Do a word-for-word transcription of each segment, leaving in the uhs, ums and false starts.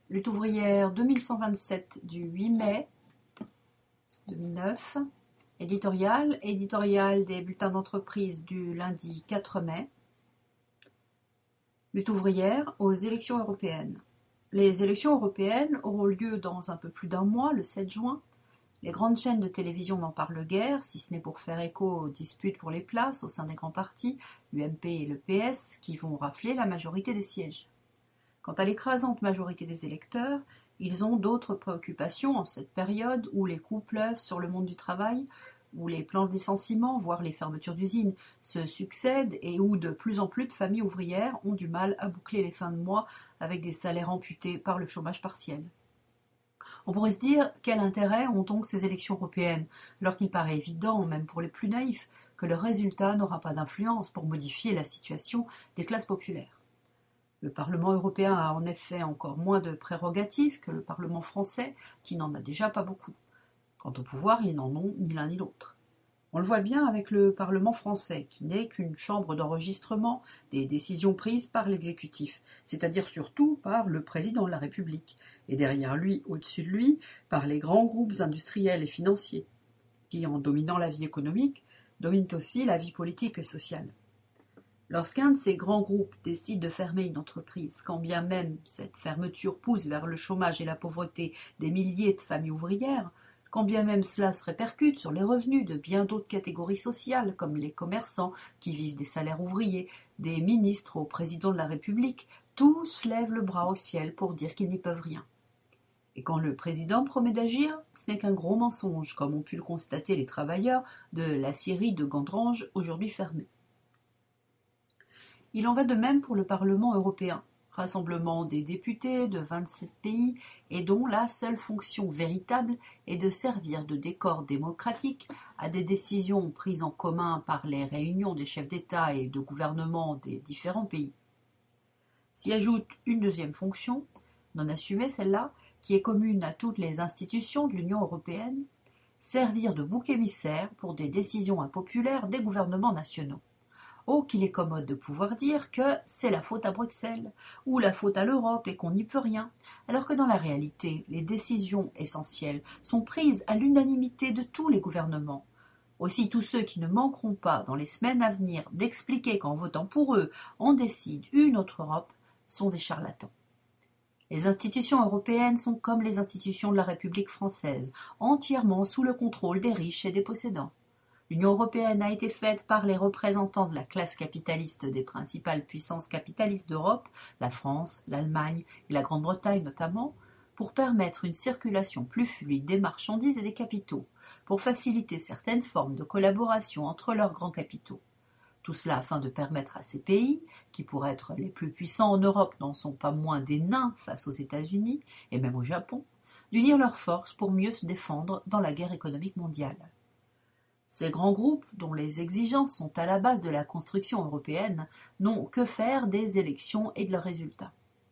Lutte ouvrière deux mille cent vingt-sept du huit mai deux mille neuf. Éditorial, éditorial des bulletins d'entreprise du lundi quatre mai. Lutte ouvrière aux élections européennes. Les élections européennes auront lieu dans un peu plus d'un mois, le sept juin. Les grandes chaînes de télévision n'en parlent guère, si ce n'est pour faire écho aux disputes pour les places au sein des grands partis, l'U M P et le P S, qui vont rafler la majorité des sièges. Quant à l'écrasante majorité des électeurs, ils ont d'autres préoccupations en cette période où les coups pleuvent sur le monde du travail, où les plans de licenciement, voire les fermetures d'usines, se succèdent et où de plus en plus de familles ouvrières ont du mal à boucler les fins de mois avec des salaires amputés par le chômage partiel. On pourrait se dire, quel intérêt ont donc ces élections européennes, alors qu'il paraît évident, même pour les plus naïfs, que le résultat n'aura pas d'influence pour modifier la situation des classes populaires. Le Parlement européen a en effet encore moins de prérogatives que le Parlement français, qui n'en a déjà pas beaucoup. Quant au pouvoir, ils n'en ont ni l'un ni l'autre. On le voit bien avec le Parlement français, qui n'est qu'une chambre d'enregistrement des décisions prises par l'exécutif, c'est-à-dire surtout par le président de la République, et derrière lui, au-dessus de lui, par les grands groupes industriels et financiers, qui, en dominant la vie économique, dominent aussi la vie politique et sociale. Lorsqu'un de ces grands groupes décide de fermer une entreprise, quand bien même cette fermeture pousse vers le chômage et la pauvreté des milliers de familles ouvrières, quand bien même cela se répercute sur les revenus de bien d'autres catégories sociales, comme les commerçants qui vivent des salaires ouvriers, des ministres au président de la République, tous lèvent le bras au ciel pour dire qu'ils n'y peuvent rien. Et quand le président promet d'agir, ce n'est qu'un gros mensonge, comme ont pu le constater les travailleurs de l'acierie de Gandrange, aujourd'hui fermée. Il en va de même pour le Parlement européen, rassemblement des députés de vingt-sept pays et dont la seule fonction véritable est de servir de décor démocratique à des décisions prises en commun par les réunions des chefs d'État et de gouvernement des différents pays. S'y ajoute une deuxième fonction, non assumée celle-là, qui est commune à toutes les institutions de l'Union européenne, servir de bouc émissaire pour des décisions impopulaires des gouvernements nationaux. Oh, qu'il est commode de pouvoir dire que c'est la faute à Bruxelles, ou la faute à l'Europe et qu'on n'y peut rien, alors que dans la réalité, les décisions essentielles sont prises à l'unanimité de tous les gouvernements. Aussi tous ceux qui ne manqueront pas, dans les semaines à venir, d'expliquer qu'en votant pour eux, on décide une autre Europe, sont des charlatans. Les institutions européennes sont comme les institutions de la République française, entièrement sous le contrôle des riches et des possédants. L'Union européenne a été faite par les représentants de la classe capitaliste des principales puissances capitalistes d'Europe, la France, l'Allemagne et la Grande-Bretagne notamment, pour permettre une circulation plus fluide des marchandises et des capitaux, pour faciliter certaines formes de collaboration entre leurs grands capitaux. Tout cela afin de permettre à ces pays, qui pour être les plus puissants en Europe n'en sont pas moins des nains face aux États-Unis et même au Japon, d'unir leurs forces pour mieux se défendre dans la guerre économique mondiale. Ces grands groupes, dont les exigences sont à la base de la construction européenne, n'ont que faire des élections et de leurs résultats.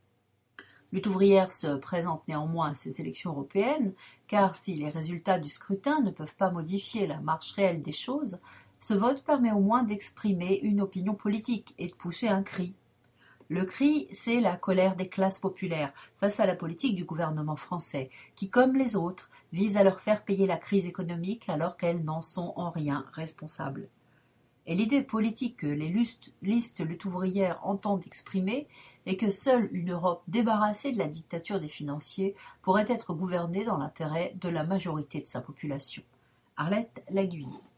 Lutte ouvrière se présente néanmoins à ces élections européennes, car si les résultats du scrutin ne peuvent pas modifier la marche réelle des choses, ce vote permet au moins d'exprimer une opinion politique et de pousser un cri. Le cri, c'est la colère des classes populaires face à la politique du gouvernement français, qui, comme les autres, vise à leur faire payer la crise économique alors qu'elles n'en sont en rien responsables. Et l'idée politique que les listes lutte ouvrière entendent exprimer est que seule une Europe débarrassée de la dictature des financiers pourrait être gouvernée dans l'intérêt de la majorité de sa population. Arlette Laguiller.